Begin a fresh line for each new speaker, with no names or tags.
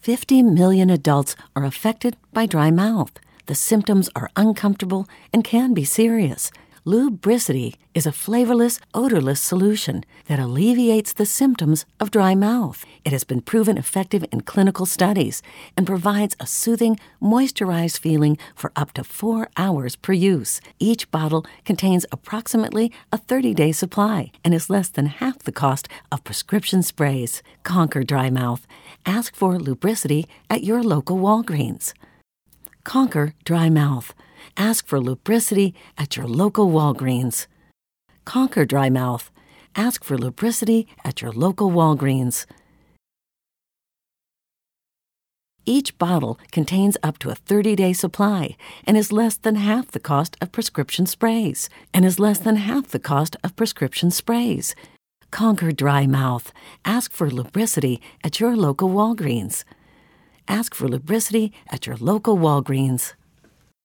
50 million adults are affected by dry mouth. The symptoms are uncomfortable and can be serious. Lubricity is a flavorless, odorless solution that alleviates the symptoms of dry mouth. It has been proven effective in clinical studies and provides a soothing, moisturized feeling for up to 4 hours per use. Each bottle contains approximately a 30-day supply and is less than half the cost of prescription sprays. Conquer dry mouth. Ask for Lubricity at your local Walgreens. Conquer dry mouth. Ask for Lubricity at your local Walgreens. Conquer dry mouth. Ask for Lubricity at your local Walgreens. Each bottle contains up to a 30-day supply and is less than half the cost of prescription sprays. Conquer dry mouth. Ask for Lubricity at your local Walgreens. Ask for Lubricity at your local Walgreens.